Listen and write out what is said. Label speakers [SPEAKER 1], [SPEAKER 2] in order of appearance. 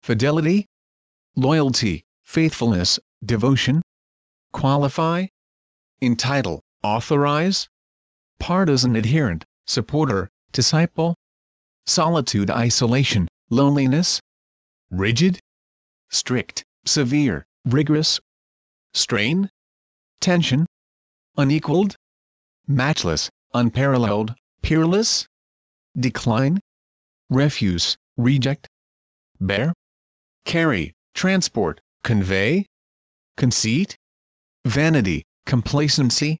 [SPEAKER 1] fidelity, loyalty, faithfulness, devotion, qualify, entitle, authorize, partisan adherent, supporter, disciple, solitude isolation, loneliness, rigid, strict, severe, rigorous, strain, tension, unequaled, matchless, unparalleled, peerless, decline, refuse, reject, bear, carry, transport, convey, conceit, vanity, complacency,